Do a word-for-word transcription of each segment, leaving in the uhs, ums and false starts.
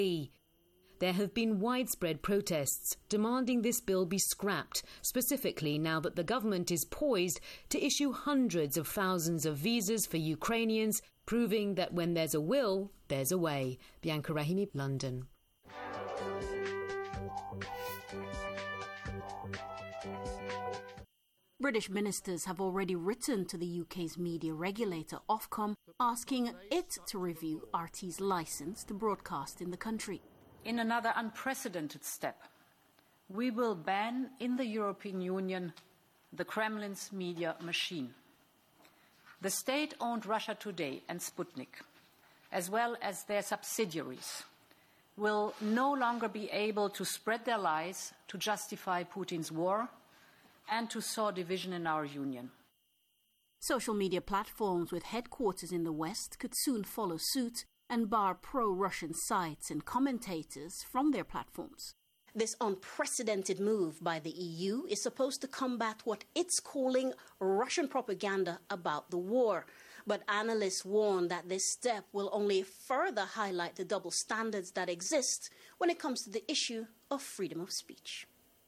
There have been widespread protests demanding this bill be scrapped, specifically now that the government is poised to issue hundreds of thousands of visas for Ukrainians, proving that when there's a will, there's a way. Bianca Rahimi, London. British ministers have already written to the U K's media regulator, Ofcom, asking it to review R T's licence to broadcast in the country. In another unprecedented step, we will ban in the European Union the Kremlin's media machine. The state-owned Russia Today and Sputnik, as well as their subsidiaries, will no longer be able to spread their lies to justify Putin's war and to sow division in our union. Social media platforms with headquarters in the West could soon follow suit and bar pro-Russian sites and commentators from their platforms. This unprecedented move by the E U is supposed to combat what it's calling Russian propaganda about the war. But analysts warn that this step will only further highlight the double standards that exist when it comes to the issue of freedom of speech.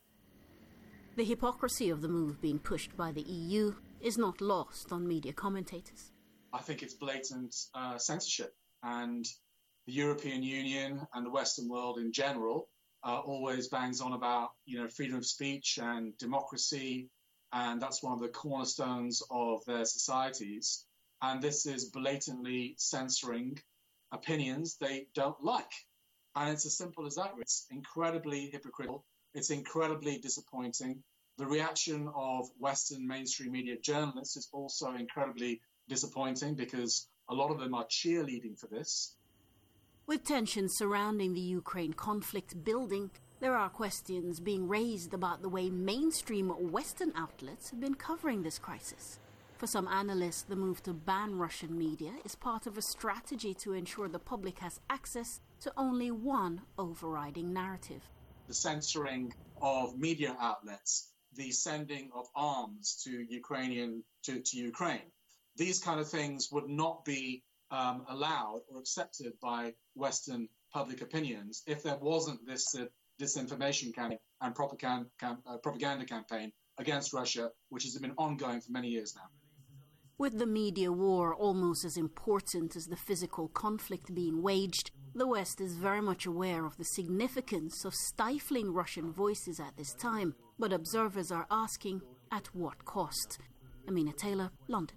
The hypocrisy of the move being pushed by the E U is not lost on media commentators. I think it's blatant uh, censorship. And the European Union and the Western world in general uh, always bangs on about, you know, freedom of speech and democracy, and that's one of the cornerstones of their societies. And this is blatantly censoring opinions they don't like. And it's as simple as that. It's incredibly hypocritical. It's incredibly disappointing. The reaction of Western mainstream media journalists is also incredibly disappointing because a lot of them are cheerleading for this. With tensions surrounding the Ukraine conflict building, there are questions being raised about the way mainstream Western outlets have been covering this crisis. For some analysts, the move to ban Russian media is part of a strategy to ensure the public has access to only one overriding narrative. The censoring of media outlets, the sending of arms to Ukrainian to, to Ukraine. These kind of things would not be um, allowed or accepted by Western public opinions if there wasn't this uh, disinformation campaign and propaganda, cam- uh, propaganda campaign against Russia, which has been ongoing for many years now. With the media war almost as important as the physical conflict being waged, the West is very much aware of the significance of stifling Russian voices at this time, but observers are asking, at what cost? Amina Taylor, London.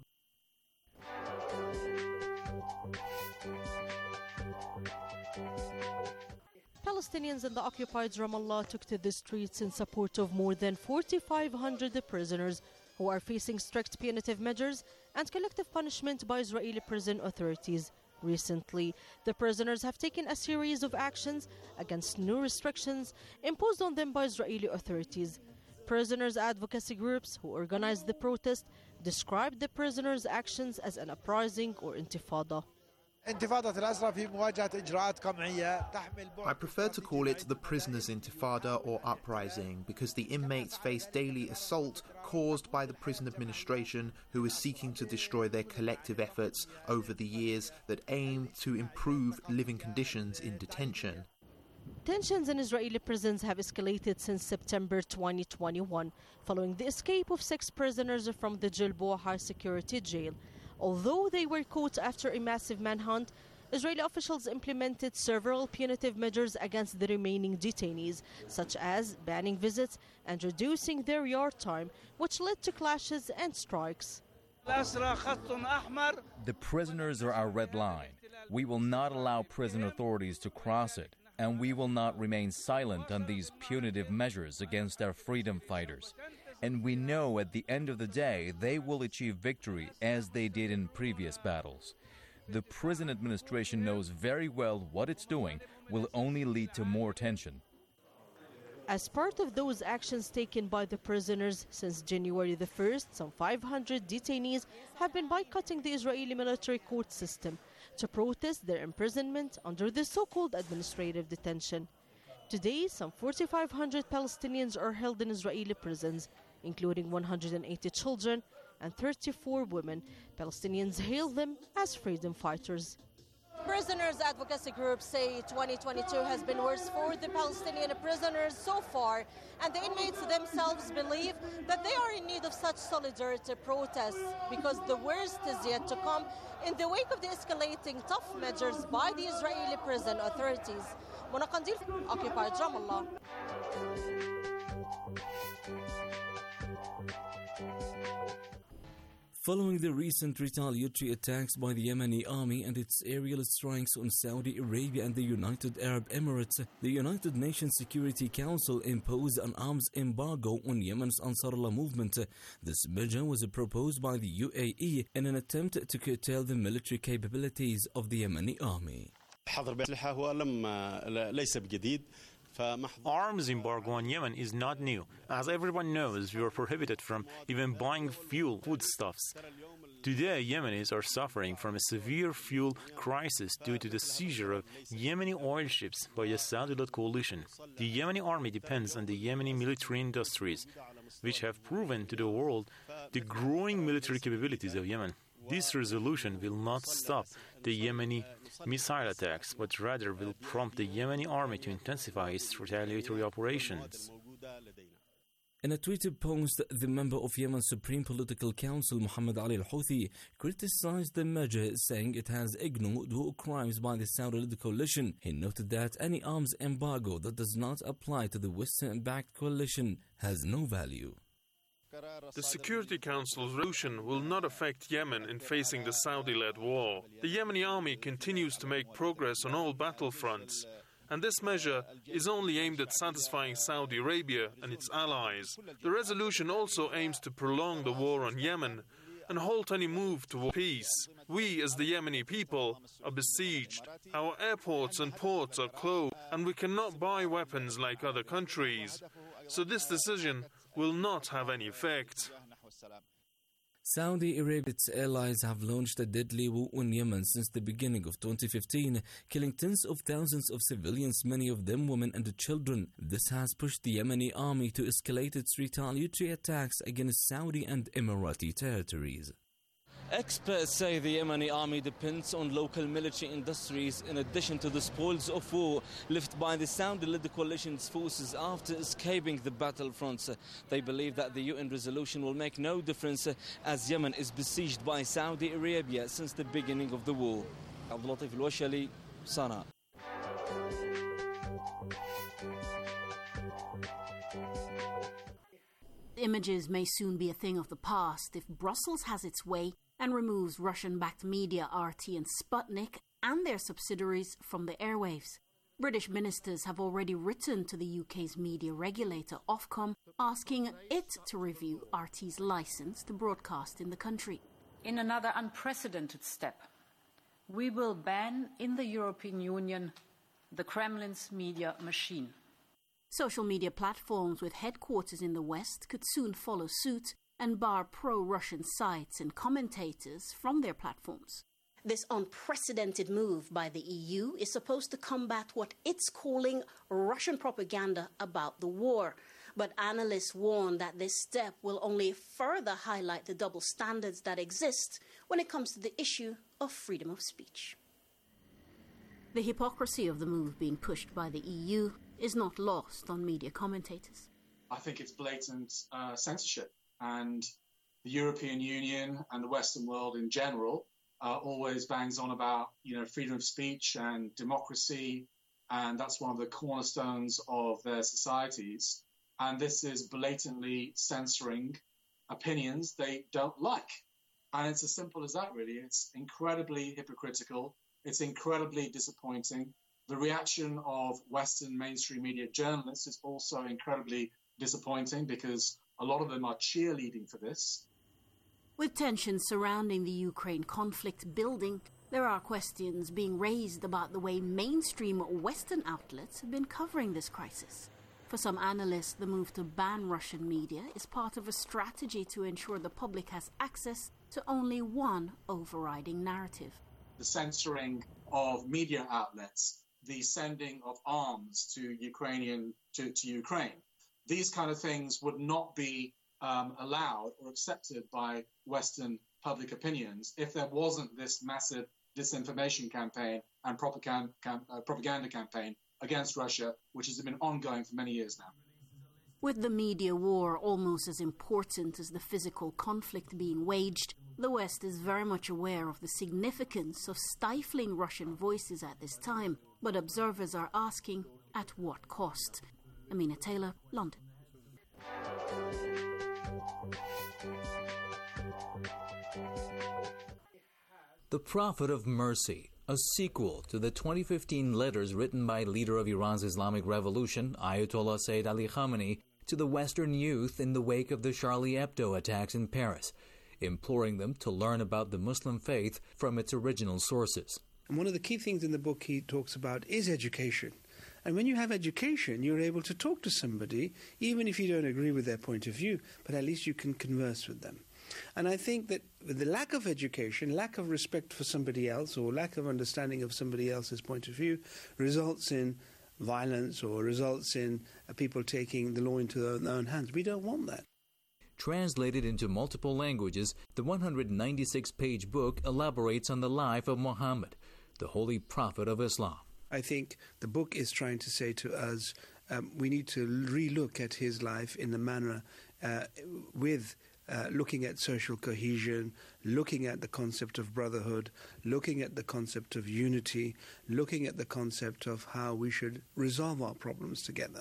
Palestinians in the occupied Ramallah took to the streets in support of more than forty-five hundred prisoners who are facing strict punitive measures and collective punishment by Israeli prison authorities. Recently, the prisoners have taken a series of actions against new restrictions imposed on them by Israeli authorities. Prisoners' advocacy groups who organized the protest described the prisoners' actions as an uprising or intifada. I prefer to call it the prisoners' intifada or uprising because the inmates face daily assault caused by the prison administration, who is seeking to destroy their collective efforts over the years that aim to improve living conditions in detention. Tensions in Israeli prisons have escalated since September twenty twenty-one, following the escape of six prisoners from the Gilboa High Security Jail. Although they were caught after a massive manhunt, Israeli officials implemented several punitive measures against the remaining detainees, such as banning visits and reducing their yard time, which led to clashes and strikes. The prisoners are our red line. We will not allow prison authorities to cross it, and we will not remain silent on these punitive measures against our freedom fighters. And we know at the end of the day they will achieve victory as they did in previous battles. The prison administration knows very well what it's doing will only lead to more tension. As part of those actions taken by the prisoners, since January the first, some five hundred detainees have been boycotting the Israeli military court system to protest their imprisonment under the so-called administrative detention. Today, some forty-five hundred Palestinians are held in Israeli prisons, including one hundred eighty children and thirty-four women. Palestinians hail them as freedom fighters. Prisoners advocacy groups say twenty twenty-two has been worse for the Palestinian prisoners so far, and the inmates themselves believe that they are in need of such solidarity protests because the worst is yet to come in the wake of the escalating tough measures by the Israeli prison authorities. Mona Qandil, Occupied Ramallah. Following the recent retaliatory attacks by the Yemeni army and its aerial strikes on Saudi Arabia and the United Arab Emirates, the United Nations Security Council imposed an arms embargo on Yemen's Ansarullah movement. This measure was proposed by the U A E in an attempt to curtail the military capabilities of the Yemeni army. Arms embargo on Yemen is not new. As everyone knows, we are prohibited from even buying fuel, foodstuffs. Today, Yemenis are suffering from a severe fuel crisis due to the seizure of Yemeni oil ships by the Saudi-led coalition. The Yemeni army depends on the Yemeni military industries, which have proven to the world the growing military capabilities of Yemen. This resolution will not stop the Yemeni missile attacks, but rather will prompt the Yemeni army to intensify its retaliatory operations. In a tweeted post, the member of Yemen's Supreme Political Council, Muhammad Ali al-Houthi, criticized the measure, saying it has ignored war crimes by the Saudi-led coalition. He noted that any arms embargo that does not apply to the Western-backed coalition has no value. The Security Council's resolution will not affect Yemen in facing the Saudi-led war. The Yemeni army continues to make progress on all battlefronts, and this measure is only aimed at satisfying Saudi Arabia and its allies. The resolution also aims to prolong the war on Yemen and halt any move toward peace. We, as the Yemeni people, are besieged. Our airports and ports are closed, and we cannot buy weapons like other countries. So this decision will not have any effect. Saudi Arabia's allies have launched a deadly war on Yemen since the beginning of twenty fifteen, killing tens of thousands of civilians, many of them women and children. This has pushed the Yemeni army to escalate its retaliatory attacks against Saudi and Emirati territories. Experts say the Yemeni army depends on local military industries in addition to the spoils of war left by the Saudi-led coalition's forces after escaping the battlefronts. They believe that the U N resolution will make no difference as Yemen is besieged by Saudi Arabia since the beginning of the war. Abdul Latif Al-Washali, Sana. Images may soon be a thing of the past if Brussels has its way and removes Russian-backed media R T and Sputnik and their subsidiaries from the airwaves. British ministers have already written to the U K's media regulator Ofcom asking it to review R T's licence to broadcast in the country. In another unprecedented step, we will ban in the European Union the Kremlin's media machine. Social media platforms with headquarters in the West could soon follow suit and bar pro-Russian sites and commentators from their platforms. This unprecedented move by the E U is supposed to combat what it's calling Russian propaganda about the war. But analysts warn that this step will only further highlight the double standards that exist when it comes to the issue of freedom of speech. The hypocrisy of the move being pushed by the E U is not lost on media commentators. I think it's blatant uh, censorship. And the European Union and the Western world in general uh, always bangs on about, you know, freedom of speech and democracy, and that's one of the cornerstones of their societies. And this is blatantly censoring opinions they don't like. And it's as simple as that, really. It's incredibly hypocritical. It's incredibly disappointing. The reaction of Western mainstream media journalists is also incredibly disappointing because a lot of them are cheerleading for this. With tensions surrounding the Ukraine conflict building, there are questions being raised about the way mainstream Western outlets have been covering this crisis. For some analysts, the move to ban Russian media is part of a strategy to ensure the public has access to only one overriding narrative. The censoring of media outlets, the sending of arms to Ukrainian to, to Ukraine. These kind of things would not be um, allowed or accepted by Western public opinions if there wasn't this massive disinformation campaign and propaganda, uh, propaganda campaign against Russia, which has been ongoing for many years now. With the media war almost as important as the physical conflict being waged, the West is very much aware of the significance of stifling Russian voices at this time, but observers are asking, at what cost? Amina Taylor, London. The Prophet of Mercy, a sequel to the twenty fifteen letters written by leader of Iran's Islamic Revolution, Ayatollah Sayyid Ali Khamenei, to the Western youth in the wake of the Charlie Hebdo attacks in Paris, imploring them to learn about the Muslim faith from its original sources. And one of the key things in the book he talks about is education. And when you have education, you're able to talk to somebody, even if you don't agree with their point of view, but at least you can converse with them. And I think that the lack of education, lack of respect for somebody else, or lack of understanding of somebody else's point of view results in violence or results in uh, people taking the law into their own hands. We don't want that. Translated into multiple languages, the one hundred ninety-six page book elaborates on the life of Muhammad, the holy prophet of Islam. I think the book is trying to say to us, um, we need to relook at his life in a manner uh, with uh, looking at social cohesion, looking at the concept of brotherhood, looking at the concept of unity, looking at the concept of how we should resolve our problems together.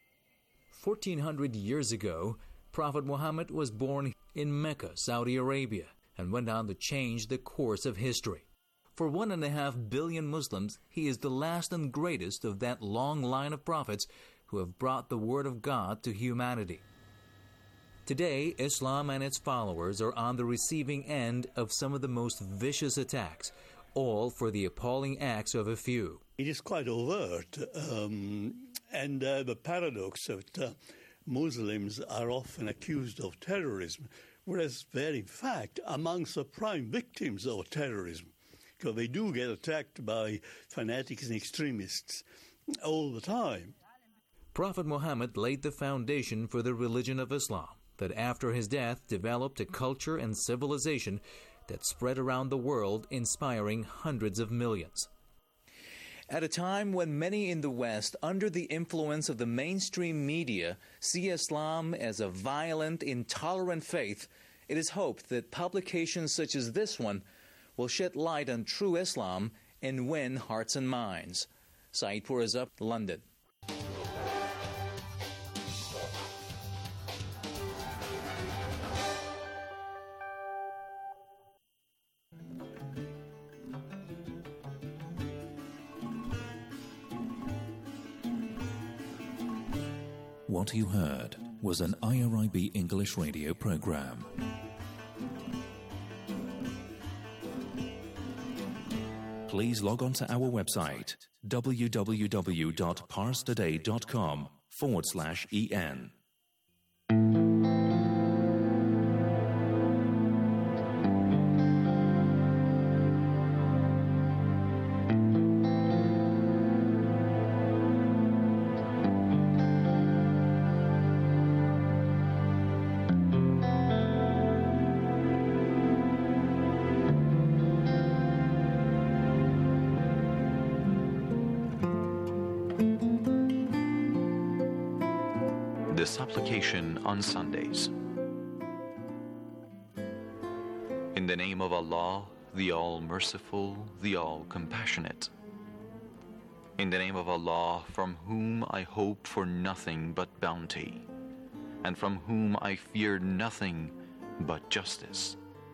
fourteen hundred years ago, Prophet Muhammad was born in Mecca, Saudi Arabia, and went on to change the course of history. For one and a half billion Muslims, he is the last and greatest of that long line of prophets who have brought the word of God to humanity. Today, Islam and its followers are on the receiving end of some of the most vicious attacks, all for the appalling acts of a few. It is quite overt, um, and uh, the paradox that uh, Muslims are often accused of terrorism, whereas they're in fact amongst the prime victims of terrorism, because they do get attacked by fanatics and extremists all the time. Prophet Muhammad laid the foundation for the religion of Islam, that after his death developed a culture and civilization that spread around the world, inspiring hundreds of millions. At a time when many in the West, under the influence of the mainstream media, see Islam as a violent, intolerant faith, it is hoped that publications such as this one will shed light on true Islam and win hearts and minds. Saeed Pourazab, London. What you heard was an I R I B English radio program. Please log on to our website, www.parstoday.com forward slash en. The supplication on Sundays. In the name of Allah, the All-Merciful, the All-Compassionate. In the name of Allah, from whom I hope for nothing but bounty, and from whom I fear nothing but justice.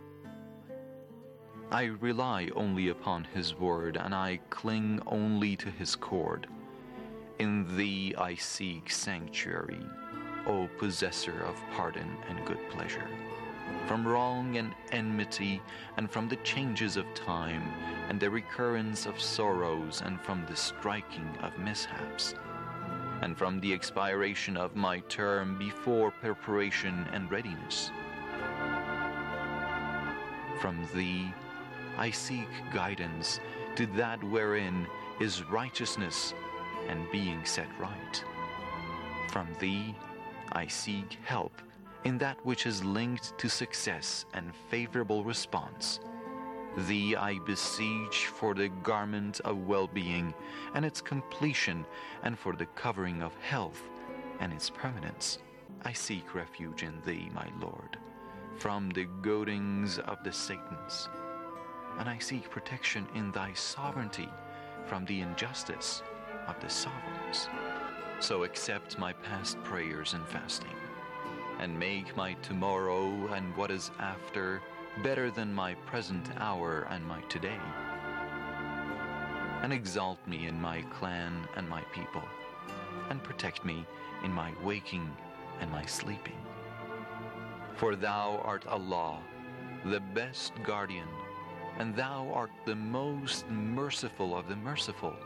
I rely only upon His word, and I cling only to His cord. In Thee I seek sanctuary, O possessor of pardon and good pleasure, from wrong and enmity, and from the changes of time, and the recurrence of sorrows, and from the striking of mishaps, and from the expiration of my term before preparation and readiness. From Thee I seek guidance to that wherein is righteousness and being set right. From Thee I seek help in that which is linked to success and favorable response. Thee I beseech for the garment of well-being and its completion, and for the covering of health and its permanence. I seek refuge in Thee, my Lord, from the goadings of the Satans, and I seek protection in Thy sovereignty from the injustice of the sovereigns. So accept my past prayers and fasting, and make my tomorrow and what is after better than my present hour and my today. And exalt me in my clan and my people, and protect me in my waking and my sleeping. For Thou art Allah, the best guardian, and Thou art the most merciful of the merciful.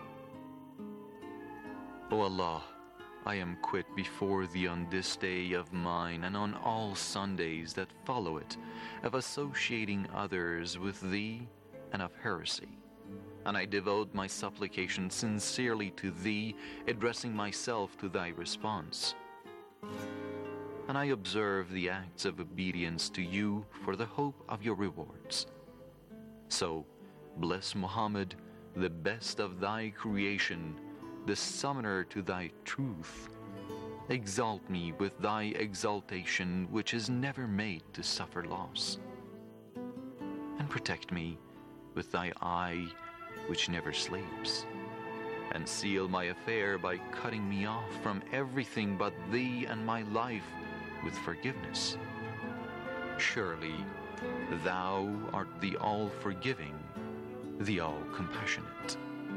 O Allah, I am quit before Thee on this day of mine, and on all Sundays that follow it, of associating others with Thee and of heresy. And I devote my supplication sincerely to Thee, addressing myself to Thy response. And I observe the acts of obedience to You for the hope of Your rewards. So, bless Muhammad, the best of Thy creation, the summoner to Thy truth. Exalt me with Thy exaltation, which is never made to suffer loss. And protect me with Thy eye, which never sleeps. And seal my affair by cutting me off from everything but Thee and my life with forgiveness. Surely, Thou art the all-forgiving, the all-compassionate.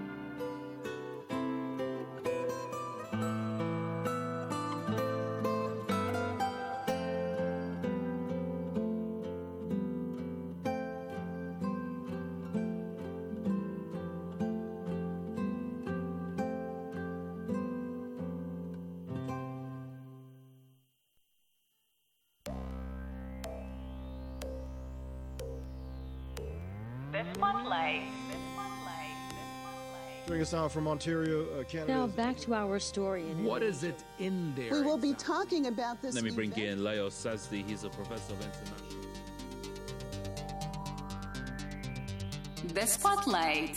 Joining us now from Ontario, uh, Canada. Now back to our story. In what is it in there? We will be talking about this. Let me bring event. in Leo Sazdi. He's a professor of international. The Spotlight.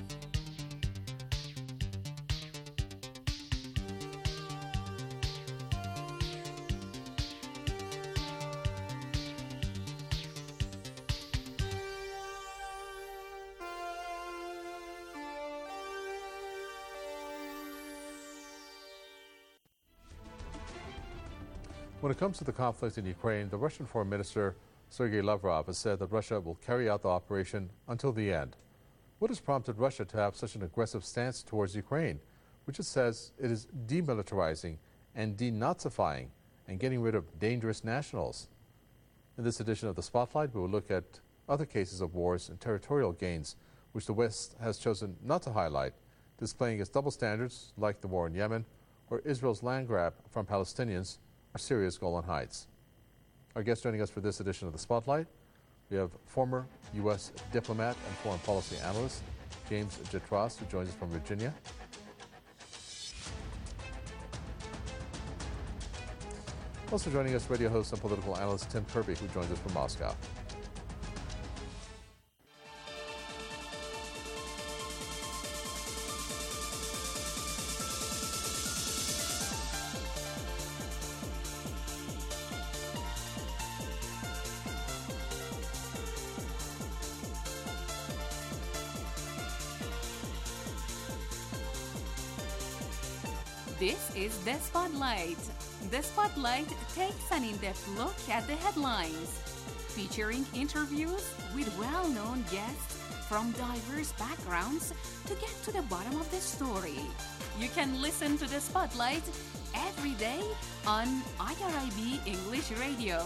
When it comes to the conflict in Ukraine, the Russian Foreign Minister Sergei Lavrov has said that Russia will carry out the operation until the end. What has prompted Russia to have such an aggressive stance towards Ukraine, which it says it is demilitarizing and denazifying and getting rid of dangerous nationals? In this edition of The Spotlight, we will look at other cases of wars and territorial gains which the West has chosen not to highlight, displaying its double standards like the war in Yemen or Israel's land grab from Palestinians or Syria's Golan Heights. Our guest joining us for this edition of The Spotlight, we have former U S diplomat and foreign policy analyst James Jetras, who joins us from Virginia. Also joining us, radio host and political analyst Tim Kirby, who joins us from Moscow. This is The Spotlight. The Spotlight takes an in-depth look at the headlines, featuring interviews with well-known guests from diverse backgrounds to get to the bottom of the story. You can listen to The Spotlight every day on I R I B English Radio.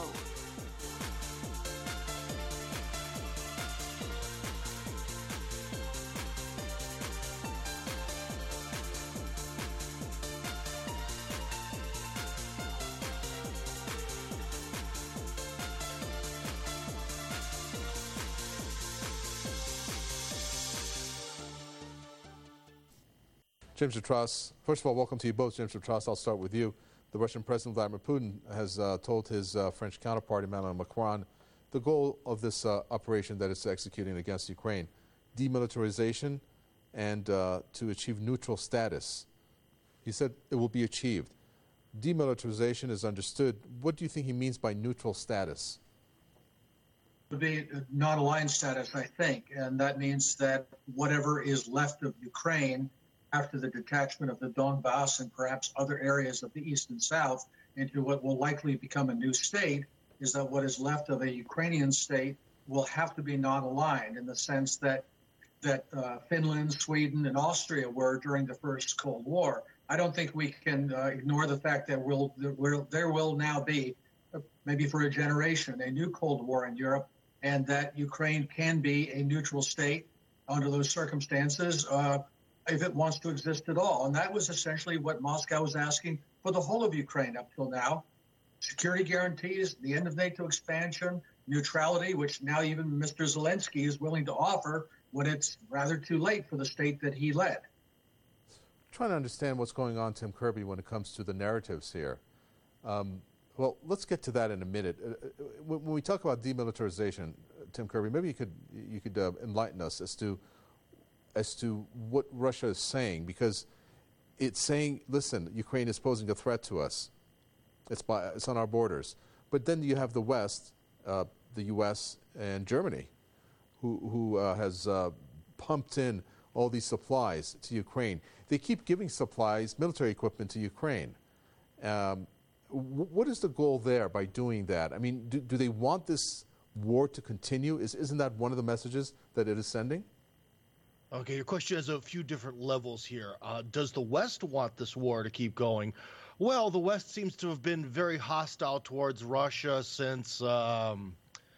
James Jetras, first of all, welcome to you both. James Jetras, I'll start with you. The Russian President Vladimir Putin has uh, told his uh, French counterpart Emmanuel Macron the goal of this uh, operation that it's executing against Ukraine, demilitarization and uh, to achieve neutral status. He said it will be achieved. Demilitarization is understood. What do you think he means by neutral status? It would be non-aligned status, I think, and that means that whatever is left of Ukraine after the detachment of the Donbass and perhaps other areas of the east and south into what will likely become a new state, is that what is left of a Ukrainian state will have to be non-aligned in the sense that that uh, Finland, Sweden, and Austria were during the first Cold War. I don't think we can uh, ignore the fact that we'll, that we'll, there will now be, uh, maybe for a generation, a new Cold War in Europe, and that Ukraine can be a neutral state under those circumstances uh, if it wants to exist at all. And that was essentially what Moscow was asking for the whole of Ukraine up till now. Security guarantees, the end of NATO expansion, neutrality, which now even Mister Zelensky is willing to offer when it's rather too late for the state that he led. Trying to understand what's going on, Tim Kirby, when it comes to the narratives here. Um, well, let's get to that in a minute. Uh, when we talk about demilitarization, uh, Tim Kirby, maybe you could you could uh, enlighten us as to as to what Russia is saying, because it's saying, listen, Ukraine is posing a threat to us. It's by it's on our borders. But then you have the West, uh, the U S and Germany, who who uh, has uh, pumped in all these supplies to Ukraine. They keep giving supplies, military equipment to Ukraine. Um, w- what is the goal there by doing that? I mean, do, do they want this war to continue? Is, isn't that one of the messages that it is sending? Okay, your question has a few different levels here. Uh, does the West want this war to keep going? Well, the West seems to have been very hostile towards Russia since um,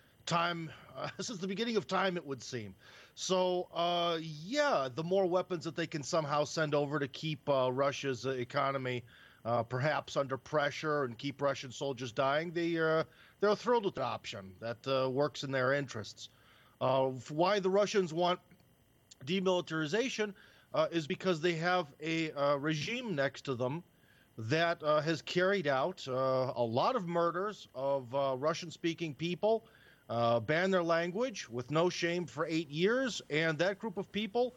time, uh, since the beginning of time, it would seem. So, uh, yeah, the more weapons that they can somehow send over to keep uh, Russia's uh, economy uh, perhaps under pressure and keep Russian soldiers dying, they, uh, they're thrilled with the option. That uh, works in their interests. Uh, why the Russians want demilitarization uh, is because they have a uh, regime next to them that uh, has carried out uh, a lot of murders of uh, Russian-speaking people, uh, banned their language with no shame for eight years, and that group of people,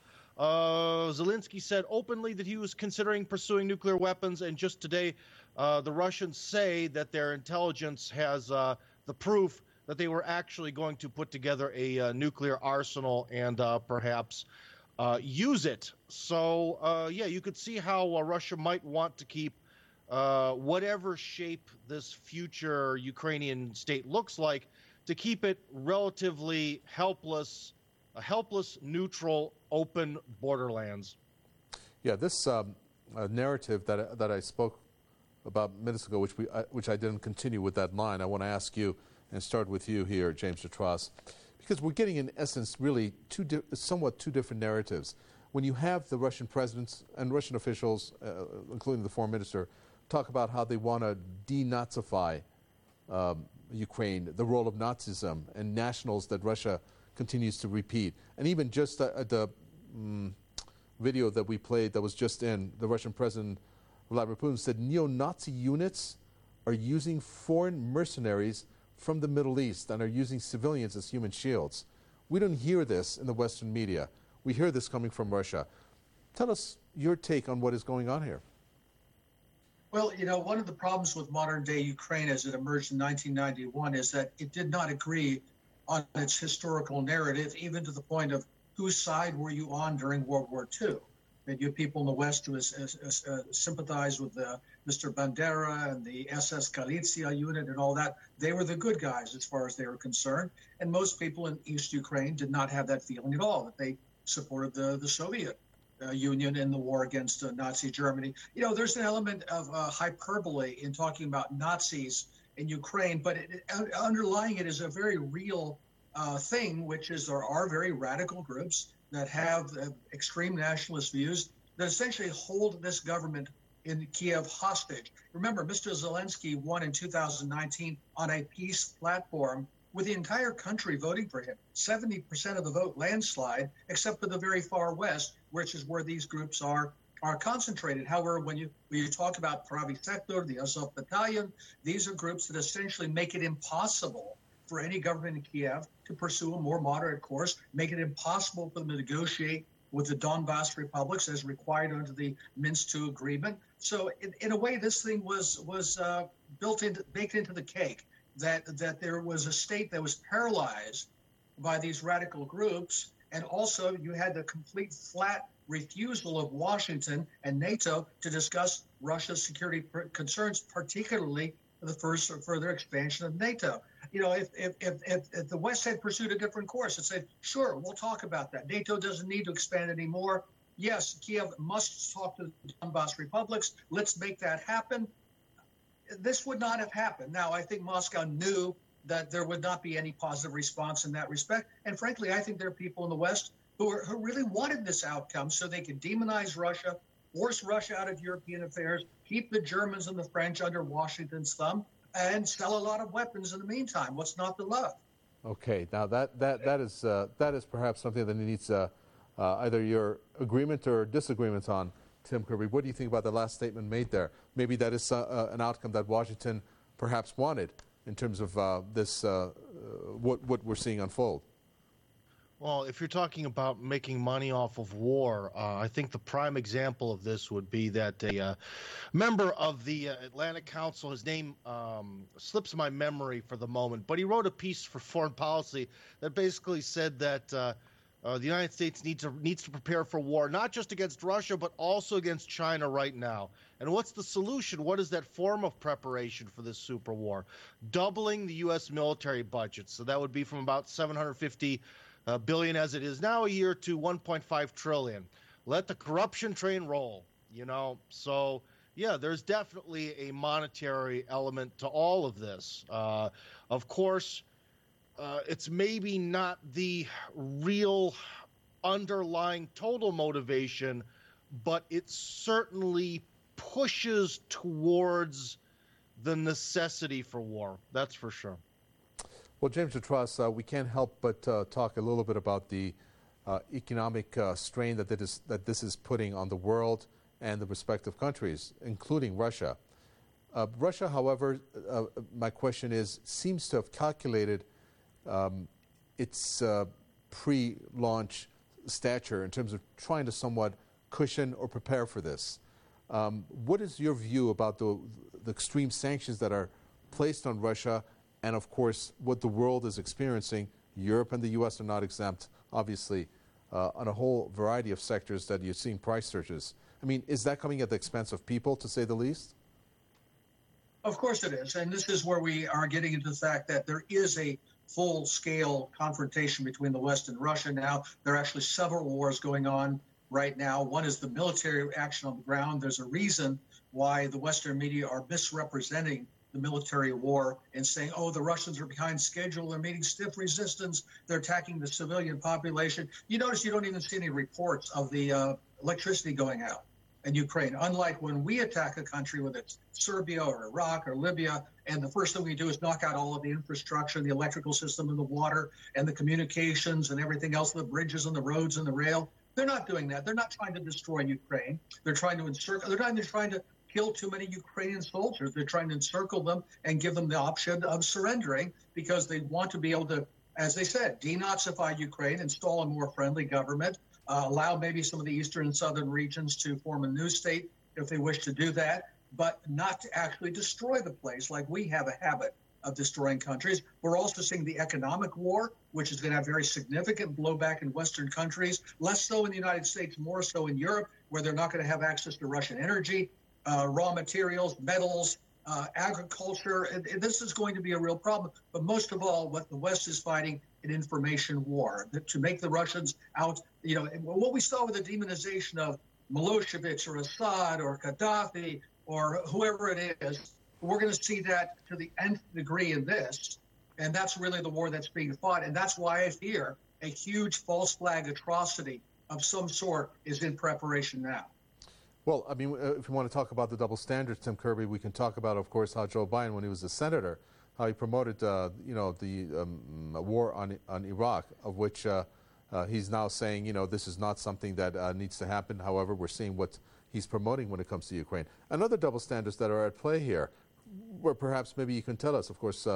uh, Zelensky said openly that he was considering pursuing nuclear weapons, and just today uh, the Russians say that their intelligence has uh, the proof that they were actually going to put together a uh, nuclear arsenal and uh, perhaps uh, use it. So, uh, yeah, you could see how uh, Russia might want to keep uh, whatever shape this future Ukrainian state looks like, to keep it relatively helpless, a helpless, neutral, open borderlands. Yeah, this um, uh, narrative that, that I spoke about minutes ago, which, we, uh, which I didn't continue with that line, I want to ask you, and start with you here, James Dutross, because we're getting, in essence, really two di- somewhat two different narratives. When you have the Russian presidents and Russian officials, uh, including the foreign minister, talk about how they want to denazify um, Ukraine, the role of Nazism and nationals that Russia continues to repeat. And even just uh, the um, video that we played that was just in, the Russian president, Vladimir Putin, said neo-Nazi units are using foreign mercenaries from the Middle East and are using civilians as human shields. We don't hear this in the Western media. We hear this coming from Russia. Tell us your take on what is going on here. Well, you know, one of the problems with modern-day Ukraine as it emerged in nineteen ninety-one is that it did not agree on its historical narrative, even to the point of whose side were you on during World War Two. And you have people in the West who has, has, uh, sympathized with uh, Mister Bandera and the S S Galicia unit and all that. They were the good guys as far as they were concerned. And most people in East Ukraine did not have that feeling at all, that they supported the, the Soviet uh, Union in the war against uh, Nazi Germany. You know, there's an element of uh, hyperbole in talking about Nazis in Ukraine, but it, it, underlying it is a very real uh, thing, which is there are very radical groups that have uh, extreme nationalist views that essentially hold this government in Kiev hostage. Remember, Mister Zelensky won in two thousand nineteen on a peace platform with the entire country voting for him. seventy percent of the vote landslide, except for the very far west, which is where these groups are are concentrated. However, when you when you talk about Pravy Sector, the Azov Battalion, these are groups that essentially make it impossible for any government in Kiev to pursue a more moderate course, make it impossible for them to negotiate with the Donbass republics as required under the Minsk two agreement. So in, in a way, this thing was was uh, built into, baked into the cake, that, that there was a state that was paralyzed by these radical groups. And also you had the complete flat refusal of Washington and NATO to discuss Russia's security concerns, particularly the first or further expansion of NATO. You know, if, if, if, if, if the West had pursued a different course and said, sure, we'll talk about that. NATO doesn't need to expand anymore. Yes, Kiev must talk to the Donbass republics. Let's make that happen. This would not have happened. Now, I think Moscow knew that there would not be any positive response in that respect. And frankly, I think there are people in the West who, are, who really wanted this outcome so they could demonize Russia, force Russia out of European affairs, keep the Germans and the French under Washington's thumb, and sell a lot of weapons in the meantime. What's not to love? Okay, now that that that is uh, that is perhaps something that needs uh, uh, either your agreement or disagreement on, Tim Kirby. What do you think about the last statement made there? Maybe that is uh, uh, an outcome that Washington perhaps wanted in terms of uh, this uh, uh, what what we're seeing unfold. Well, if you're talking about making money off of war, uh, I think the prime example of this would be that a uh, member of the uh, Atlantic Council, his name um, slips my memory for the moment, but he wrote a piece for Foreign Policy that basically said that uh, uh, the United States needs to, needs to prepare for war, not just against Russia, but also against China right now. And what's the solution? What is that form of preparation for this super war? Doubling the U S military budget. So that would be from about seven hundred fifty Uh, billion as it is now a year to one point five trillion. Let the corruption train roll, you know. So, yeah, there's definitely a monetary element to all of this. Uh, of course, uh, it's maybe not the real underlying total motivation, but it certainly pushes towards the necessity for war. That's for sure. Well, James Dutross, uh, we can't help but uh, talk a little bit about the uh, economic uh, strain that, that, is, that this is putting on the world and the respective countries, including Russia. Uh, Russia, however, uh, my question is, seems to have calculated um, its uh, pre-launch stature in terms of trying to somewhat cushion or prepare for this. Um, what is your view about the, the extreme sanctions that are placed on Russia, and, of course, what the world is experiencing? Europe and the U S are not exempt, obviously, uh, on a whole variety of sectors that you're seeing price surges. I mean, is that coming at the expense of people, to say the least? Of course it is. And this is where we are getting into the fact that there is a full-scale confrontation between the West and Russia now. There are actually several wars going on right now. One is the military action on the ground. There's a reason why the Western media are misrepresenting the military war and saying, oh, the Russians are behind schedule, they're meeting stiff resistance, they're attacking the civilian population. You notice you don't even see any reports of the uh, electricity going out in Ukraine, unlike when we attack a country, whether it's Serbia or Iraq or Libya, and the first thing we do is knock out all of the infrastructure, the electrical system and the water and the communications and everything else, the bridges and the roads and the rail. They're not doing that. They're not trying to destroy Ukraine. They're trying to encircle, they're not even trying to kill too many Ukrainian soldiers. They're trying to encircle them and give them the option of surrendering because they want to be able to, as they said, denazify Ukraine, install a more friendly government, uh, allow maybe some of the eastern and southern regions to form a new state if they wish to do that, but not to actually destroy the place like we have a habit of destroying countries. We're also seeing the economic war, which is going to have very significant blowback in Western countries, less so in the United States, more so in Europe, where they're not going to have access to Russian energy, Uh, raw materials, metals, uh, agriculture. And, and this is going to be a real problem. But most of all, what the West is fighting, an information war to make the Russians out. You know, what we saw with the demonization of Milosevic or Assad or Gaddafi or whoever it is, we're going to see that to the nth degree in this. And that's really the war that's being fought. And that's why I fear a huge false flag atrocity of some sort is in preparation now. Well, I mean, uh, if you want to talk about the double standards, Tim Kirby, we can talk about, of course, how Joe Biden, when he was a senator, how he promoted, uh, you know, the um, war on on Iraq, of which uh, uh, he's now saying, you know, this is not something that uh, needs to happen. However, we're seeing what he's promoting when it comes to Ukraine. Another double standards that are at play here, where perhaps maybe you can tell us, of course, uh,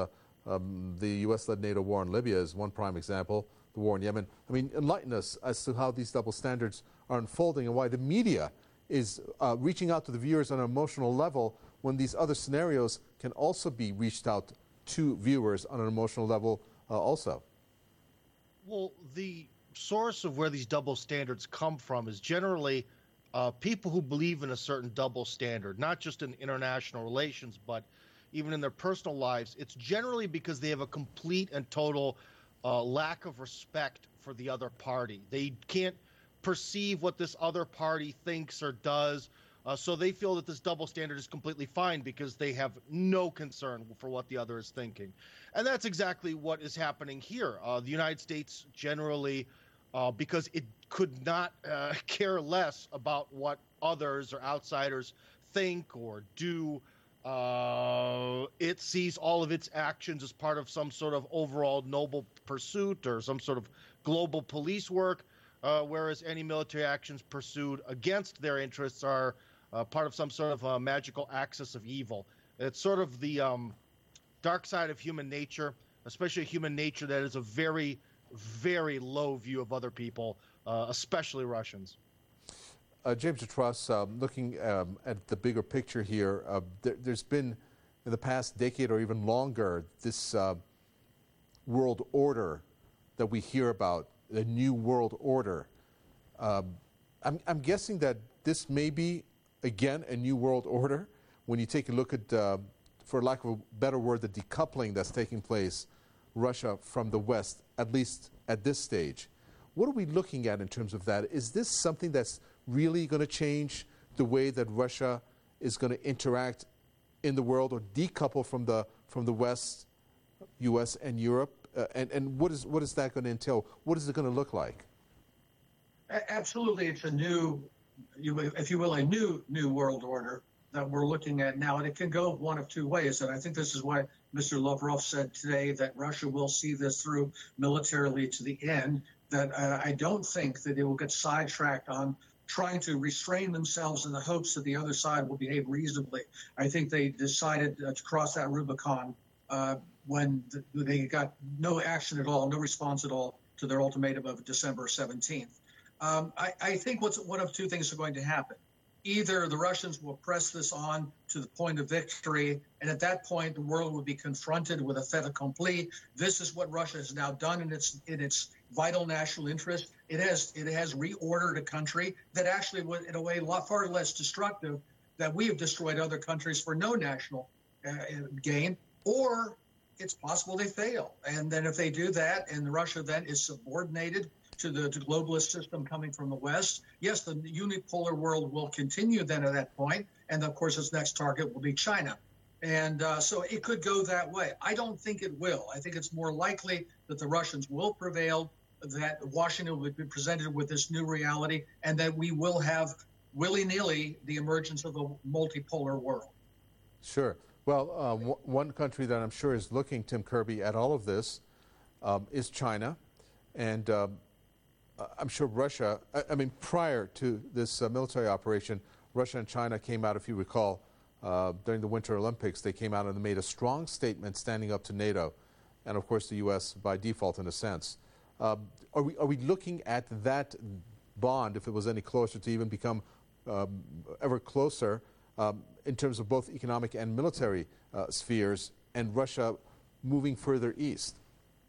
Um, the U S-led NATO war in Libya is one prime example, the war in Yemen. I mean, enlighten us as to how these double standards are unfolding and why the media is uh, reaching out to the viewers on an emotional level when these other scenarios can also be reached out to viewers on an emotional level uh, also. Well, the source of where these double standards come from is generally uh, people who believe in a certain double standard, not just in international relations, but even in their personal lives. It's generally because they have a complete and total uh, lack of respect for the other party. They can't perceive what this other party thinks or does, uh, so they feel that this double standard is completely fine because they have no concern for what the other is thinking. And that's exactly what is happening here. Uh, the United States generally, uh, because it could not uh, care less about what others or outsiders think or do, Uh, it sees all of its actions as part of some sort of overall noble pursuit or some sort of global police work, uh, whereas any military actions pursued against their interests are uh, part of some sort of uh, magical axis of evil. It's sort of the um, dark side of human nature, especially human nature that is a very, very low view of other people, uh, especially Russians. Uh, James Dutross, um, looking um, at the bigger picture here, uh, there, there's been in the past decade or even longer this uh, world order that we hear about, the new world order. Um, I'm, I'm guessing that this may be, again, a new world order when you take a look at, uh, for lack of a better word, the decoupling that's taking place, Russia from the West, at least at this stage. What are we looking at in terms of that? Is this something that's really going to change the way that Russia is going to interact in the world or decouple from the from the West, U S and Europe? Uh, and and what is what is that going to entail? What is it going to look like? Absolutely, it's a new, if you will, a new new world order that we're looking at now, and it can go one of two ways. And I think this is why Mister Lavrov said today that Russia will see this through militarily to the end. That uh, I don't think that it will get sidetracked on trying to restrain themselves in the hopes that the other side will behave reasonably. I think they decided uh, to cross that Rubicon uh, when the, they got no action at all, no response at all to their ultimatum of December seventeenth. Um, I, I think what's, one of two things are going to happen. Either the Russians will press this on to the point of victory, and at that point, the world will be confronted with a fait accompli. This is what Russia has now done in its in its vital national interest. It has it has reordered a country that actually was, in a way, a lot far less destructive, that we have destroyed other countries for no national uh, gain. Or it's possible they fail, and then if they do that, and Russia then is subordinated to the to globalist system coming from the West, yes, the unipolar world will continue then at that point, and of course its next target will be China. And uh, so it could go that way. I don't think it will. I think it's more likely that the Russians will prevail, that Washington will be presented with this new reality, and that we will have willy-nilly the emergence of a multipolar world. Sure. Well, uh, w- one country that I'm sure is looking, Tim Kirby, at all of this um, is China. And um, I'm sure Russia, I, I mean, prior to this uh, military operation, Russia and China came out, if you recall, uh, during the Winter Olympics, they came out and made a strong statement standing up to NATO, and of course the U S by default in a sense. Uh, are we are we looking at that bond, if it was any closer, to even become um, ever closer um, in terms of both economic and military uh, spheres, and Russia moving further east?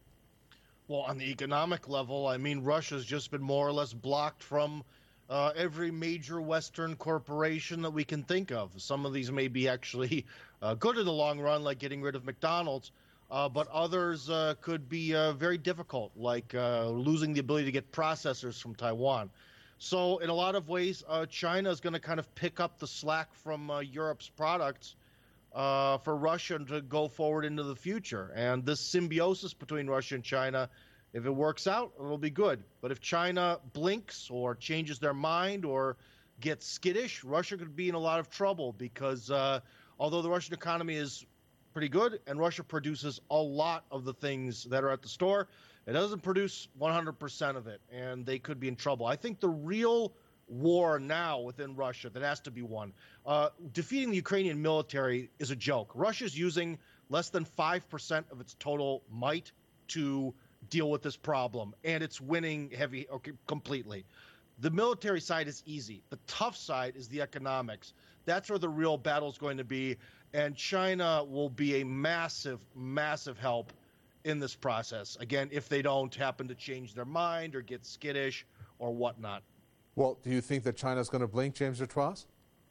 Well, on the economic level, I mean, Russia's just been more or less blocked from uh, every major Western corporation that we can think of. Some of these may be actually uh, good in the long run, like getting rid of McDonald's, uh, but others uh, could be uh, very difficult, like uh, losing the ability to get processors from Taiwan. So in a lot of ways, uh, China is going to kind of pick up the slack from uh, Europe's products Uh, for Russia to go forward into the future. And this symbiosis between Russia and China, if it works out, it'll be good. But if China blinks or changes their mind or gets skittish, Russia could be in a lot of trouble because uh, although the Russian economy is pretty good and Russia produces a lot of the things that are at the store, it doesn't produce one hundred percent of it, and they could be in trouble. I think the real war now within Russia that has to be won. Uh, defeating the Ukrainian military is a joke. Russia's using less than five percent of its total might to deal with this problem, and it's winning heavy okay, completely. The military side is easy. The tough side is the economics. That's where the real battle is going to be, and China will be a massive, massive help in this process. Again, if they don't happen to change their mind or get skittish or whatnot. Well, do you think that China's going to blink, James Detroit?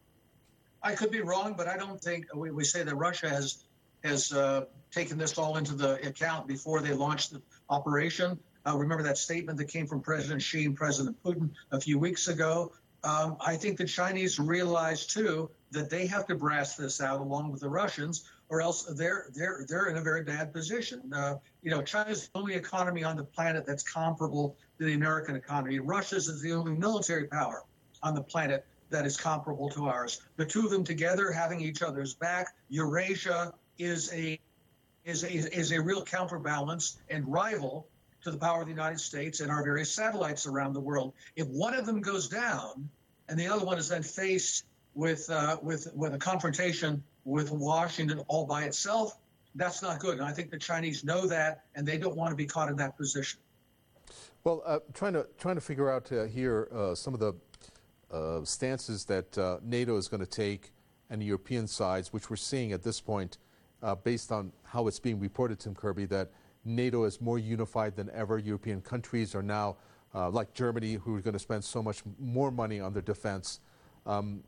I could be wrong, but I don't think we, we say that Russia has has uh, taken this all into the account before they launched the operation. Uh, remember that statement that came from President Xi and President Putin a few weeks ago. Um, I think the Chinese realize, too, that they have to brass this out along with the Russians, or else they're they're they're in a very bad position. Uh, you know, China's the only economy on the planet that's comparable to the American economy. Russia's is the only military power on the planet that is comparable to ours. The two of them together, having each other's back, Eurasia is a is a, is a real counterbalance and rival to the power of the United States and our various satellites around the world. If one of them goes down, and the other one is then faced with uh, with with a confrontation with Washington all by itself, that's not good. And I think the Chinese know that, and they don't want to be caught in that position. Well, uh, trying to trying to figure out uh, here uh, some of the uh, stances that uh, NATO is going to take, and the European sides, which we're seeing at this point, uh, based on how it's being reported, Tim Kirby, that NATO is more unified than ever. European countries are now, uh, like Germany, who are going to spend so much more money on their defense. Um,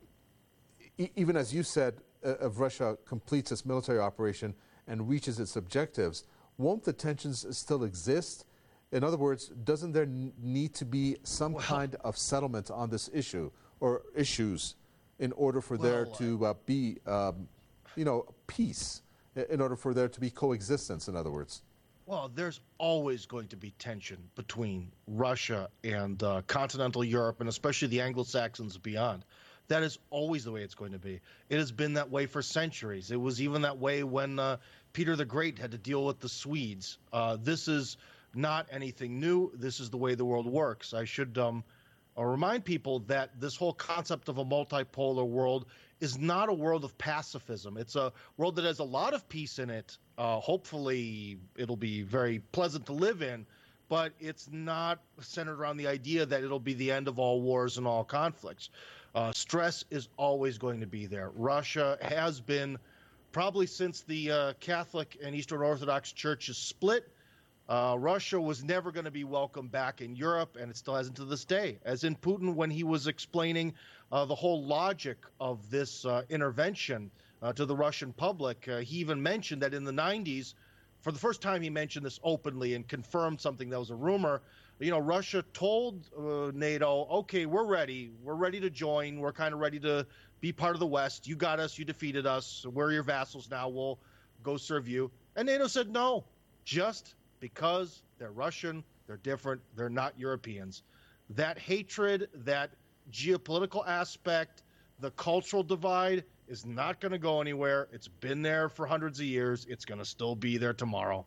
e- even as you said, uh, if Russia completes its military operation and reaches its objectives, won't the tensions still exist? In other words, doesn't there n- need to be some well, kind of settlement on this issue or issues in order for well, there to uh, be, um, you know, peace, in order for there to be coexistence, in other words? Well, there's always going to be tension between Russia and uh, continental Europe, and especially the Anglo-Saxons beyond. That is always the way it's going to be. It has been that way for centuries. It was even that way when uh, Peter the Great had to deal with the Swedes. Uh, this is not anything new. This is the way the world works. I should um, uh, remind people that this whole concept of a multipolar world is not a world of pacifism. It's a world that has a lot of peace in it. Uh, hopefully, it'll be very pleasant to live in, but it's not centered around the idea that it'll be the end of all wars and all conflicts. Uh, stress is always going to be there. Russia has been, probably since the uh, Catholic and Eastern Orthodox churches split, uh, Russia was never going to be welcome back in Europe, and it still hasn't to this day. As in Putin, when he was explaining uh, the whole logic of this uh, intervention uh, to the Russian public, uh, he even mentioned that in the nineties, for the first time he mentioned this openly and confirmed something that was a rumor. You know, Russia told uh, NATO, okay, we're ready. We're ready to join. We're kind of ready to be part of the West. You got us. You defeated us. We're your vassals now. We'll go serve you. And NATO said no, just because they're Russian, they're different, they're not Europeans. That hatred, that geopolitical aspect, the cultural divide is not going to go anywhere. It's been there for hundreds of years. It's going to still be there tomorrow.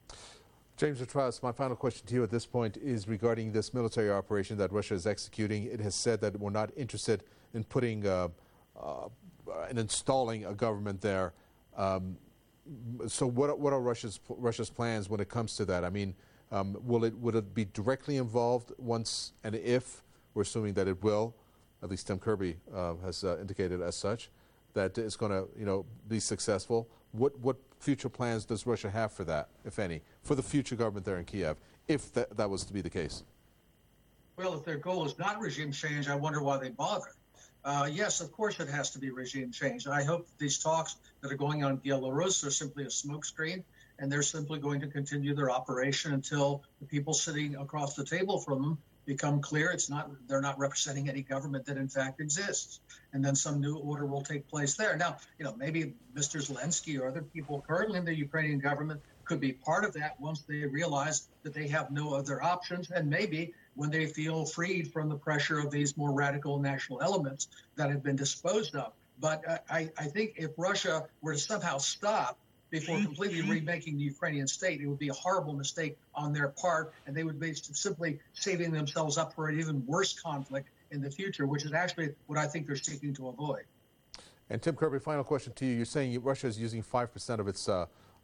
James Detroit, my final question to you at this point is regarding this military operation that Russia is executing. It has said that we're not interested in putting uh, uh, and installing a government there. Um, so what, what are Russia's Russia's plans when it comes to that? I mean, um, will it would it be directly involved once and if, we're assuming that it will, at least Tim Kirby uh, has uh, indicated as such, that it's going to, you know, be successful. What what future plans does Russia have for that, if any, for the future government there in Kiev, if that, that was to be the case? Well, if their goal is not regime change, I wonder why they bother. Uh, yes, of course it has to be regime change. And I hope that these talks that are going on in Belarus are simply a smokescreen, and they're simply going to continue their operation until the people sitting across the table from them become clear it's not they're not representing any government that in fact exists, and then some new order will take place there. Now, you know, maybe Mister Zelensky or other people currently in the Ukrainian government could be part of that once they realize that they have no other options, and maybe when they feel freed from the pressure of these more radical national elements that have been disposed of. But uh, I, I think if Russia were to somehow stop before completely remaking the Ukrainian state, it would be a horrible mistake on their part, and they would be simply saving themselves up for an even worse conflict in the future, which is actually what I think they're seeking to avoid. And Tim Kirby, final question to you. You're saying Russia is using five percent of its uh,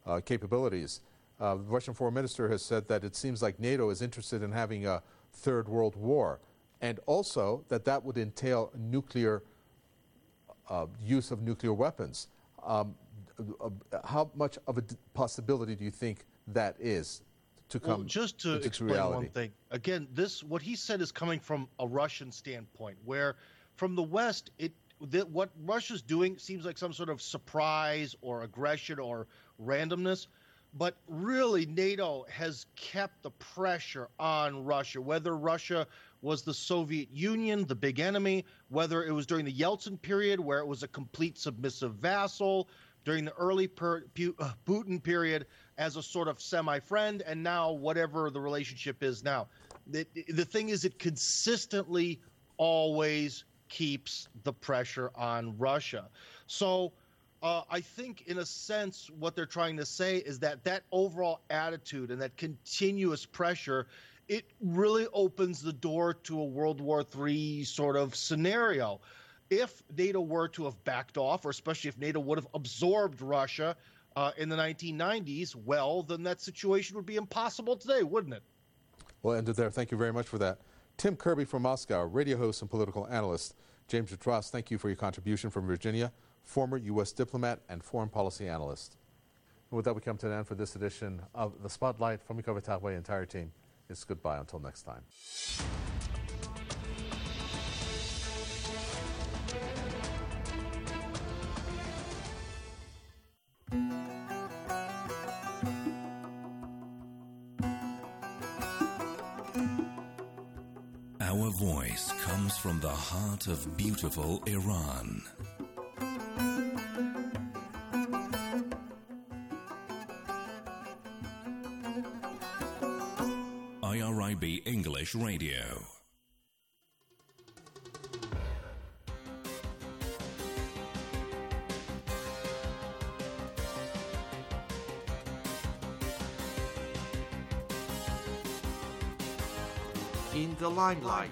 uh, capabilities. Uh, the Russian foreign minister has said that it seems like NATO is interested in having a third world war, and also that that would entail nuclear uh, use of nuclear weapons. Um, uh, how much of a d- possibility do you think that is to come well, just to into explain reality? One thing. Again, this what he said is coming from a Russian standpoint, where from the West, it that what Russia's doing seems like some sort of surprise or aggression or randomness. But really, NATO has kept the pressure on Russia, whether Russia was the Soviet Union, the big enemy, whether it was during the Yeltsin period, where it was a complete submissive vassal, during the early per, uh, Putin period as a sort of semi-friend, and now whatever the relationship is now. The, the thing is, it consistently always keeps the pressure on Russia. So uh, I think, in a sense, what they're trying to say is that that overall attitude and that continuous pressure, it really opens the door to a World War Three sort of scenario. If NATO were to have backed off, or especially if NATO would have absorbed Russia uh, in the nineteen nineties, well, then that situation would be impossible today, wouldn't it? We'll end it there. Thank you very much for that. Tim Kirby from Moscow, radio host and political analyst. James Dutross, thank you for your contribution from Virginia, former U S diplomat and foreign policy analyst. And with that, we come to an end for this edition of The Spotlight. From Miko Vatagwe, the entire team, it's goodbye until next time. Our voice comes from the heart of beautiful Iran. I R I B English Radio. In the limelight.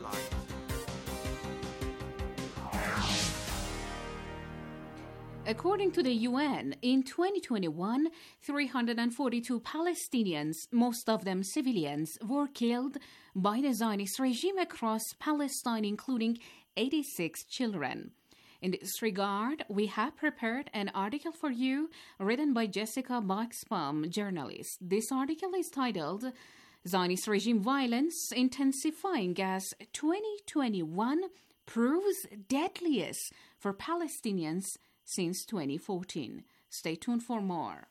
According to the U N, in twenty twenty-one, three hundred forty-two Palestinians, most of them civilians, were killed by the Zionist regime across Palestine, including eighty-six children. In this regard, we have prepared an article for you written by Jessica Buxbaum, journalist. This article is titled Zionist Regime Violence Intensifying as twenty twenty-one Proves Deadliest for Palestinians since twenty fourteen. Stay tuned for more.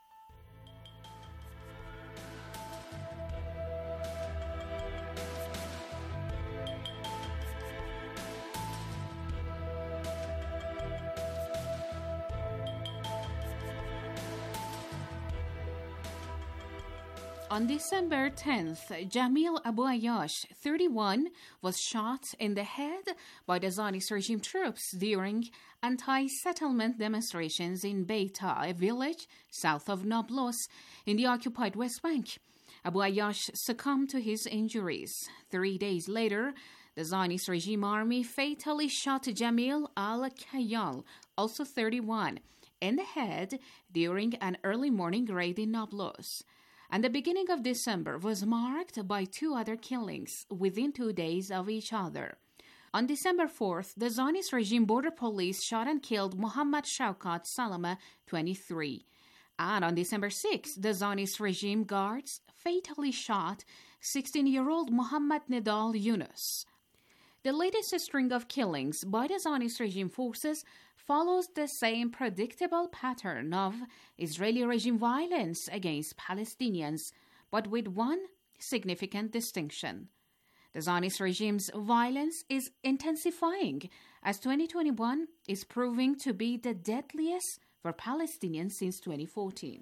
On December tenth, Jamil Abu Ayyash, thirty-one, was shot in the head by the Zionist regime troops during anti-settlement demonstrations in Beita, a village south of Nablus in the occupied West Bank. Abu Ayyash succumbed to his injuries. Three days later, the Zionist regime army fatally shot Jamil al-Khayyal, also thirty-one, in the head during an early morning raid in Nablus. And the beginning of December was marked by two other killings within two days of each other. On December fourth, the Zionist regime border police shot and killed Muhammad Shaukat Salama, twenty-three. And on December sixth, the Zionist regime guards fatally shot sixteen-year-old Muhammad Nidal Yunus. The latest string of killings by the Zionist regime forces follows the same predictable pattern of Israeli regime violence against Palestinians, but with one significant distinction. The Zionist regime's violence is intensifying, as twenty twenty-one is proving to be the deadliest for Palestinians since twenty fourteen.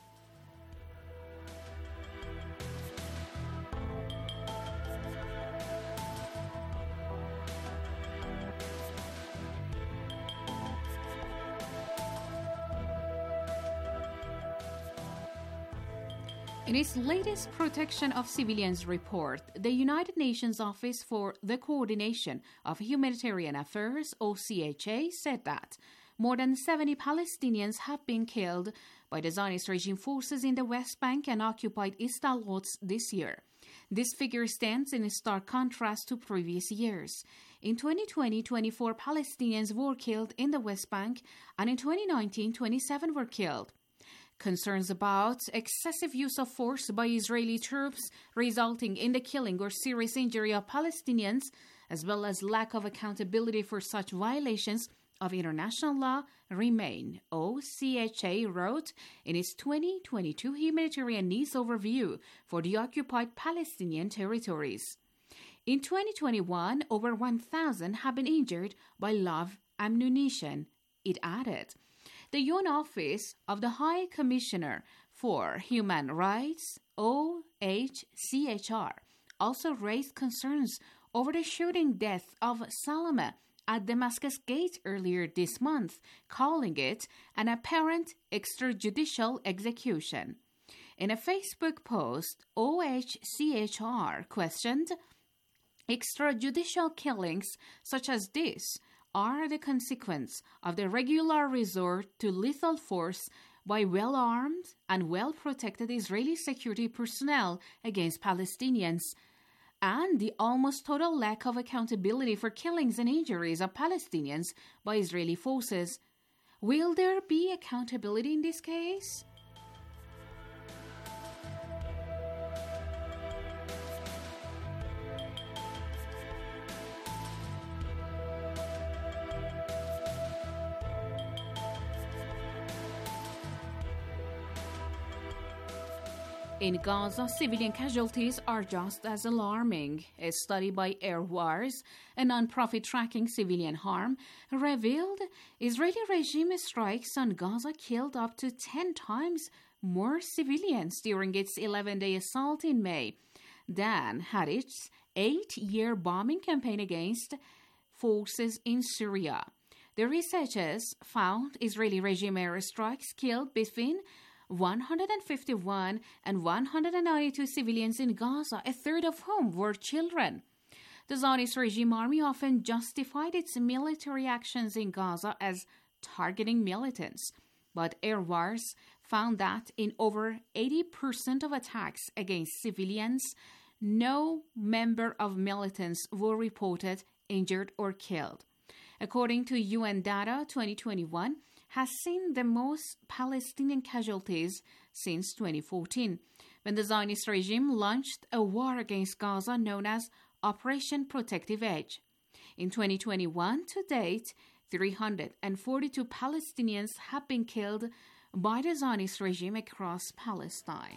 In its latest Protection of Civilians report, the United Nations Office for the Coordination of Humanitarian Affairs, O C H A, said that more than seventy Palestinians have been killed by the Zionist regime forces in the West Bank and occupied East Al-Quds this year. This figure stands in stark contrast to previous years. In twenty twenty, twenty-four Palestinians were killed in the West Bank, and in twenty nineteen, twenty-seven were killed. Concerns about excessive use of force by Israeli troops resulting in the killing or serious injury of Palestinians, as well as lack of accountability for such violations of international law, remain, O C H A wrote in its twenty twenty-two Humanitarian Needs Overview for the occupied Palestinian territories. In twenty twenty-one, over one thousand have been injured by live ammunition, it added. The U N Office of the High Commissioner for Human Rights, O H C H R, also raised concerns over the shooting death of Salama at Damascus Gate earlier this month, calling it an apparent extrajudicial execution. In a Facebook post, O H C H R questioned, extrajudicial killings such as this are the consequence of the regular resort to lethal force by well-armed and well-protected Israeli security personnel against Palestinians, and the almost total lack of accountability for killings and injuries of Palestinians by Israeli forces. Will there be accountability in this case? In Gaza, civilian casualties are just as alarming. A study by Airwars, a non-profit tracking civilian harm, revealed Israeli regime strikes on Gaza killed up to ten times more civilians during its eleven-day assault in May than had its eight-year bombing campaign against forces in Syria. The researchers found Israeli regime airstrikes killed between one hundred fifty-one and one hundred ninety-two civilians in Gaza, a third of whom were children. The Zionist regime army often justified its military actions in Gaza as targeting militants, but Airwars found that in over eighty percent of attacks against civilians, no member of militants were reported injured or killed. According to U N data, twenty twenty-one has seen the most Palestinian casualties since twenty fourteen, when the Zionist regime launched a war against Gaza known as Operation Protective Edge. In twenty twenty-one, to date, three hundred forty-two Palestinians have been killed by the Zionist regime across Palestine.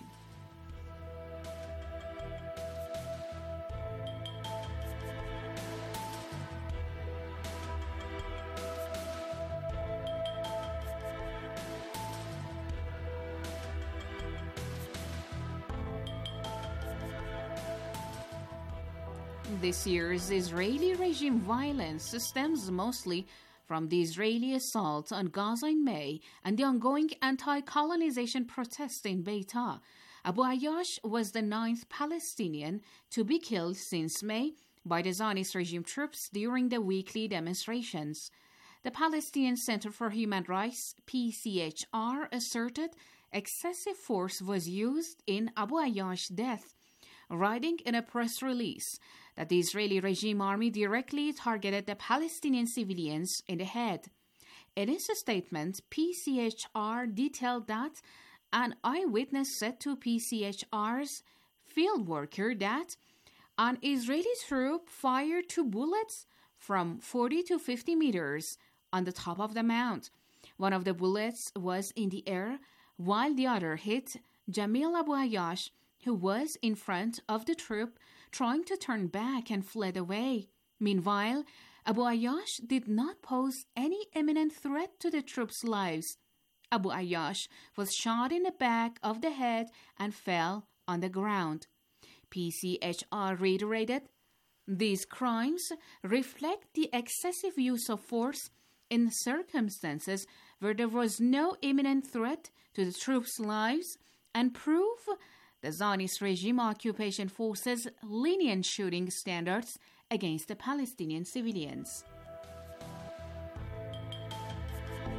This year's Israeli regime violence stems mostly from the Israeli assault on Gaza in May and the ongoing anti-colonization protests in Beitah. Abu Ayyash was the ninth Palestinian to be killed since May by the Zionist regime troops during the weekly demonstrations. The Palestinian Center for Human Rights, P C H R, asserted excessive force was used in Abu Ayyash's death, writing in a press release that the Israeli regime army directly targeted the Palestinian civilians in the head. In its statement, P C H R detailed that an eyewitness said to P C H R's field worker that an Israeli troop fired two bullets from forty to fifty meters on the top of the mount. One of the bullets was in the air, while the other hit Jamil Abu Ayyash, who was in front of the troop, trying to turn back and fled away. Meanwhile, Abu Ayyash did not pose any imminent threat to the troops' lives. Abu Ayyash was shot in the back of the head and fell on the ground. P C H R reiterated, these crimes reflect the excessive use of force in circumstances where there was no imminent threat to the troops' lives and prove the Zionist regime occupation forces' lenient shooting standards against the Palestinian civilians.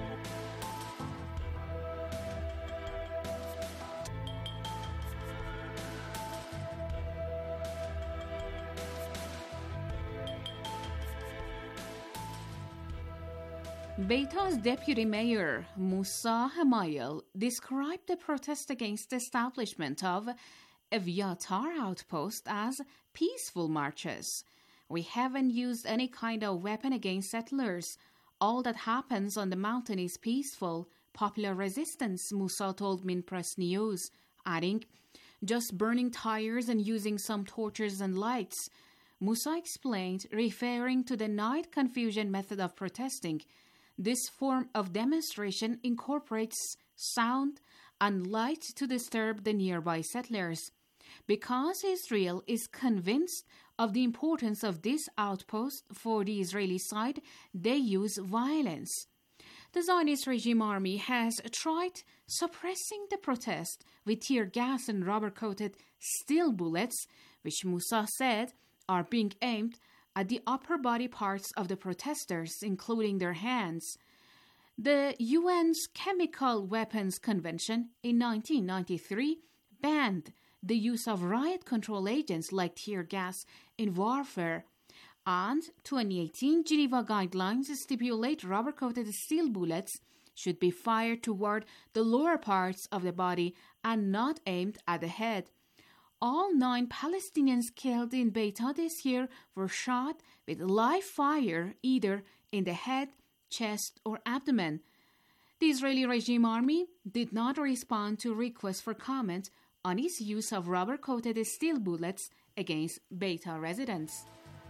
Beita's deputy mayor, Musa Hamayel, described the protest against the establishment of Eviatar outpost as peaceful marches. We haven't used any kind of weapon against settlers. All that happens on the mountain is peaceful, popular resistance, Musa told Minpress News, adding, just burning tires and using some torches and lights. Musa explained, referring to the night confusion method of protesting, this form of demonstration incorporates sound and light to disturb the nearby settlers. Because Israel is convinced of the importance of this outpost for the Israeli side, they use violence. The Zionist regime army has tried suppressing the protest with tear gas and rubber-coated steel bullets, which Musa said are being aimed at the upper body parts of the protesters, including their hands. The U N's Chemical Weapons Convention in nineteen ninety-three banned the use of riot control agents like tear gas in warfare, and twenty eighteen Geneva guidelines stipulate rubber-coated steel bullets should be fired toward the lower parts of the body and not aimed at the head. All nine Palestinians killed in Beita this year were shot with live fire either in the head, chest, or abdomen. The Israeli regime army did not respond to requests for comment on its use of rubber-coated steel bullets against Beita residents.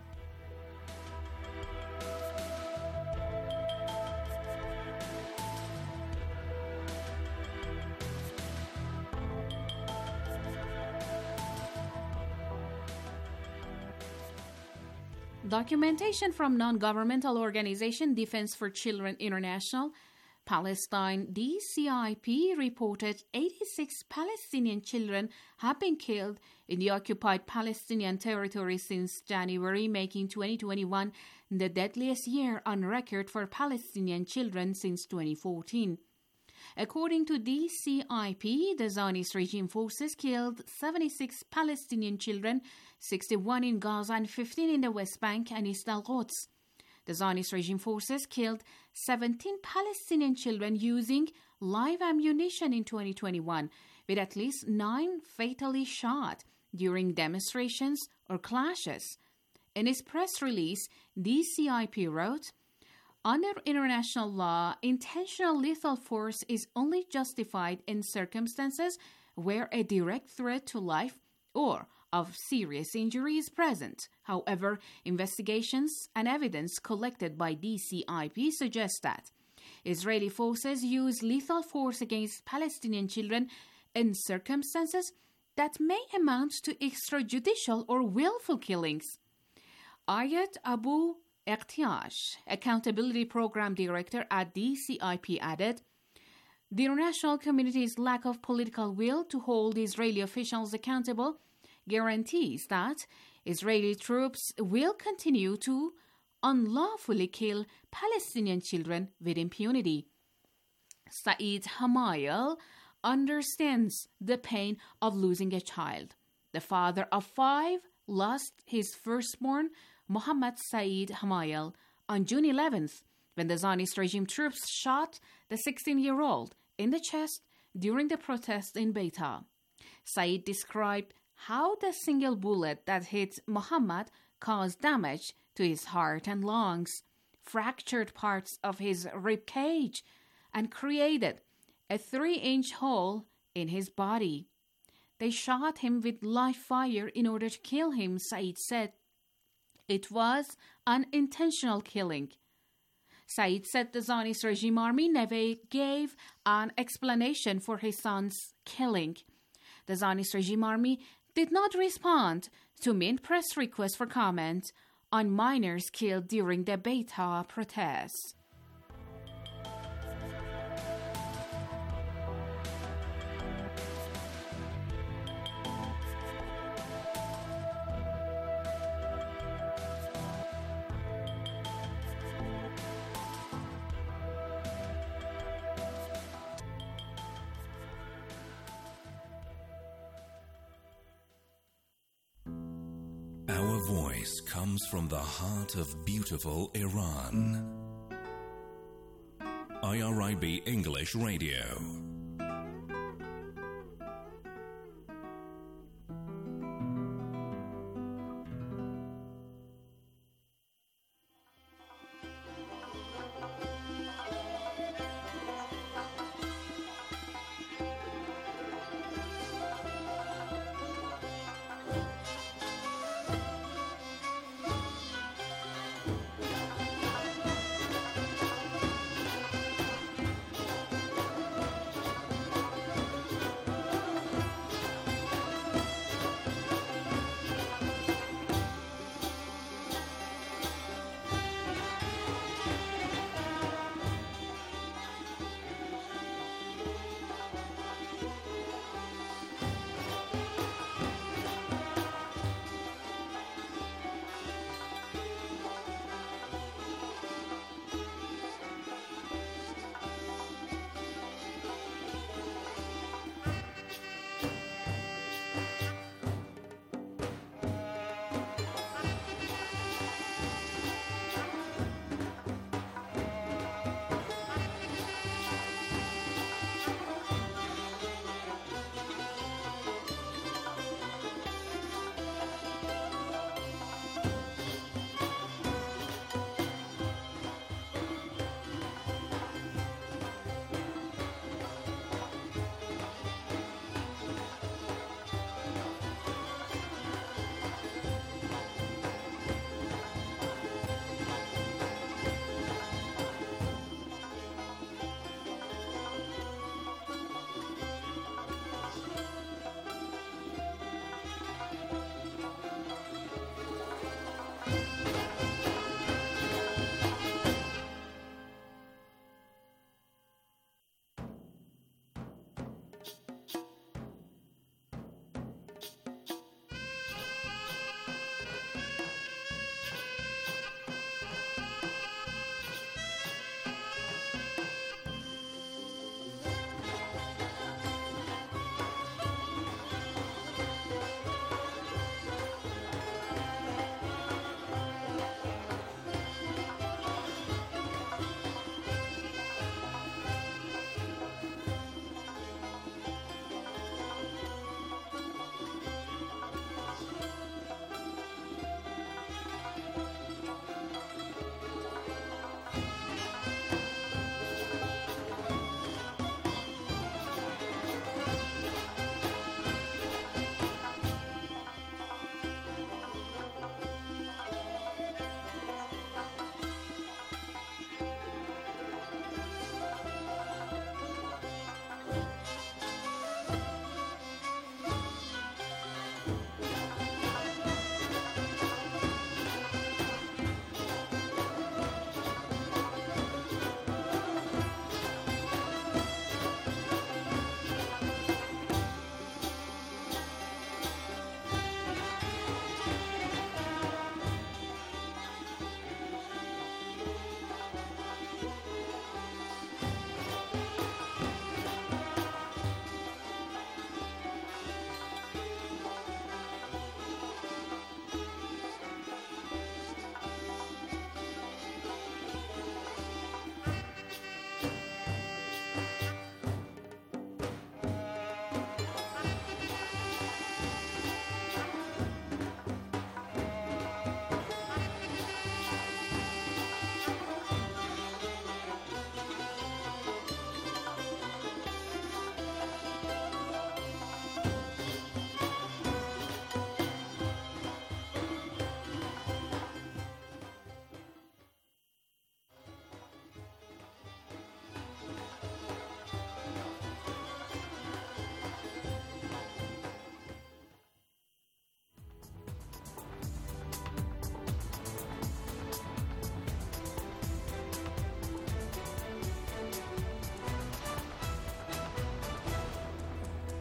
Documentation from non-governmental organization Defense for Children International, Palestine D C I P reported eighty-six Palestinian children have been killed in the occupied Palestinian territory since January, making twenty twenty-one the deadliest year on record for Palestinian children since twenty fourteen. According to D C I P, the Zionist regime forces killed seventy-six Palestinian children, sixty-one in Gaza and fifteen in the West Bank and East al-Quds. The Zionist regime forces killed seventeen Palestinian children using live ammunition in twenty twenty-one, with at least nine fatally shot during demonstrations or clashes. In its press release, D C I P wrote, under international law, intentional lethal force is only justified in circumstances where a direct threat to life or of serious injury is present. However, investigations and evidence collected by D C I P suggest that Israeli forces use lethal force against Palestinian children in circumstances that may amount to extrajudicial or willful killings. Ayat Abu Eqtiash, Accountability Program Director at D C I P, added, the international community's lack of political will to hold Israeli officials accountable guarantees that Israeli troops will continue to unlawfully kill Palestinian children with impunity. Saeed Hamayel understands the pain of losing a child. The father of five lost his firstborn, Mohammed Saeed Hamayel, on June eleventh when the Zionist regime troops shot the sixteen-year-old in the chest during the protest in Beita. Saeed described how the single bullet that hit Mohammed caused damage to his heart and lungs, fractured parts of his rib cage, and created a three-inch hole in his body. They shot him with live fire in order to kill him, Saeed said. It was an intentional killing. Saeed said the Zionist regime army never gave an explanation for his son's killing. The Zionist regime army did not respond to Mint Press requests for comment on minors killed during the Beita protests. Our voice comes from the heart of beautiful Iran. I R I B English Radio.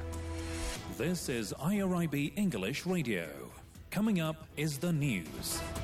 This is I R I B English Radio. Coming up is the news.